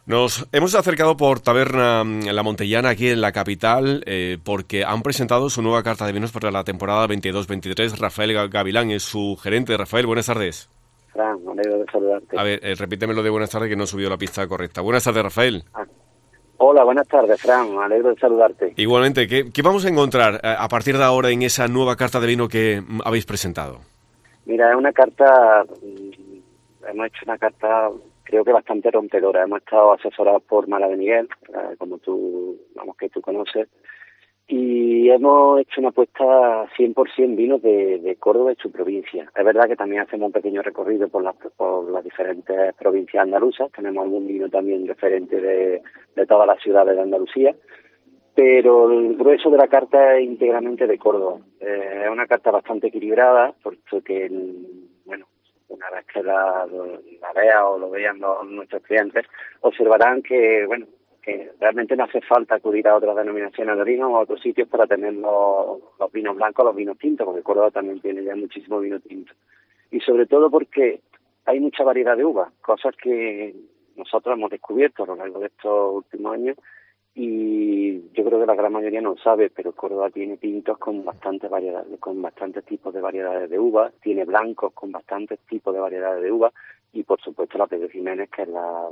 Nos hemos acercado por Taberna La Montellana, aquí en la capital, porque han presentado su nueva carta de vinos para la temporada 22-23. Rafael Gavilán es su gerente. Rafael, buenas tardes. Fran, me alegro de saludarte. A ver, repíteme lo de buenas tardes, que no he subido la pista correcta. Buenas tardes, Rafael. Hola, buenas tardes, Fran, me alegro de saludarte. Igualmente, ¿qué vamos a encontrar a partir de ahora en esa nueva carta de vino que habéis presentado? Mira, es una carta, hemos hecho una carta creo que bastante rompedora. Hemos estado asesorados por Mara de Miguel, como tú, vamos, que tú conoces, y hemos hecho una apuesta 100% vinos de Córdoba y su provincia. Es verdad que también hacemos un pequeño recorrido por las diferentes provincias andaluzas. Tenemos algún vino también referente de todas las ciudades de Andalucía, pero el grueso de la carta es íntegramente de Córdoba. Es una carta bastante equilibrada, porque, bueno, una vez que la vea o lo vean nuestros clientes, observarán que, bueno, que realmente no hace falta acudir a otras denominaciones de vino o a otros sitios para tener los vinos blancos, los vinos tintos, porque Córdoba también tiene ya muchísimo vino tinto. Y sobre todo porque hay mucha variedad de uvas, cosas que nosotros hemos descubierto a lo largo de estos últimos años, y yo creo que la gran mayoría no lo sabe, pero Córdoba tiene tintos con bastantes variedades, con bastantes tipos de variedades de uva, tiene blancos con bastantes tipos de variedades de uva, y por supuesto la Pedro Ximénez, que es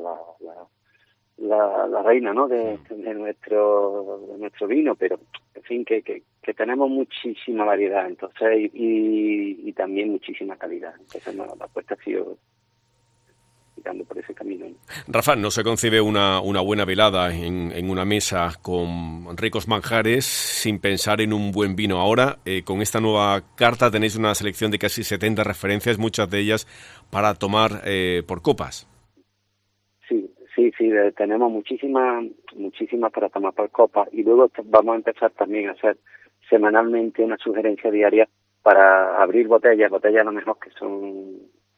la reina, ¿no?, de nuestro vino, pero en fin, que tenemos muchísima variedad, entonces, y también muchísima calidad. Entonces la apuesta ha sido tirando por ese camino. Rafa, no se concibe una buena velada en una mesa con ricos manjares sin pensar en un buen vino. Ahora, con esta nueva carta tenéis una selección de casi 70 referencias, muchas de ellas para tomar por copas. Sí, tenemos muchísimas para tomar por copas, y luego vamos a empezar también a hacer semanalmente una sugerencia diaria para abrir botellas a lo mejor que son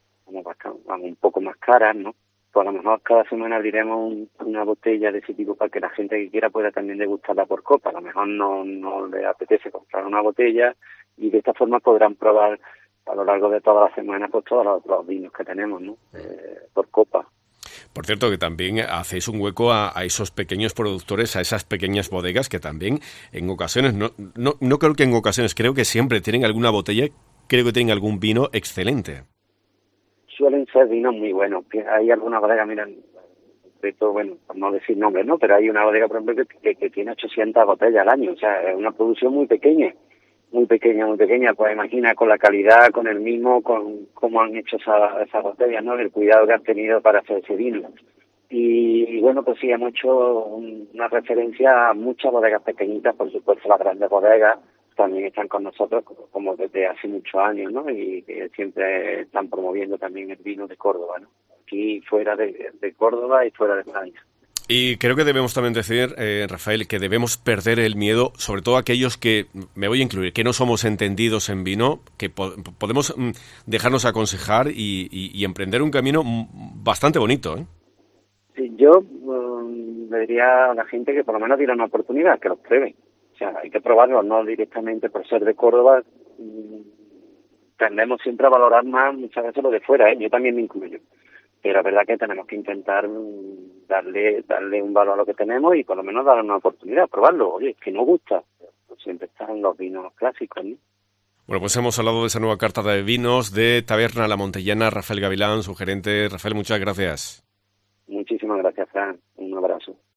un poco más caras, ¿no? Pues a lo mejor cada semana abriremos una botella de ese tipo para que la gente que quiera pueda también degustarla por copa. A lo mejor no le apetece comprar una botella, y de esta forma podrán probar a lo largo de toda la semana pues todos los vinos que tenemos, ¿no? Por copa. Por cierto, que también hacéis un hueco a esos pequeños productores, a esas pequeñas bodegas que también en ocasiones, no creo que en ocasiones, creo que siempre tienen alguna botella, creo que tienen algún vino excelente. Suelen ser vinos muy buenos. Hay alguna bodega, mira, bueno, por no decir nombres, ¿no? Pero hay una bodega, por ejemplo, que tiene 800 botellas al año. O sea, es una producción muy pequeña. Pues imagina, con la calidad, con el mismo, con cómo han hecho esas botellas, ¿no? El cuidado que han tenido para hacer ese vino. Y bueno, pues sí, hemos hecho una referencia a muchas bodegas pequeñitas. Por supuesto, las grandes bodegas también están con nosotros como desde hace muchos años, ¿no? Y que siempre están promoviendo también el vino de Córdoba, ¿no? Aquí fuera de Córdoba y fuera de Francia. Y creo que debemos también decir, Rafael, que debemos perder el miedo, sobre todo aquellos que, me voy a incluir, que no somos entendidos en vino, que podemos dejarnos aconsejar y emprender un camino bastante bonito, ¿eh? Sí, yo le diría a la gente que por lo menos diera una oportunidad, que los prueben. O sea, hay que probarlo, no directamente por ser de Córdoba. Tendemos siempre a valorar más muchas veces lo de fuera, ¿eh? Yo también me incluyo. Pero es verdad que tenemos que intentar darle un valor a lo que tenemos y por lo menos darle una oportunidad, probarlo. Oye, es que nos gusta. Pues siempre están los vinos clásicos, ¿no? Bueno, pues hemos hablado de esa nueva carta de vinos de Taberna La Montellana. Rafael Gavilán, su gerente. Rafael, muchas gracias. Muchísimas gracias, Fran. Un abrazo.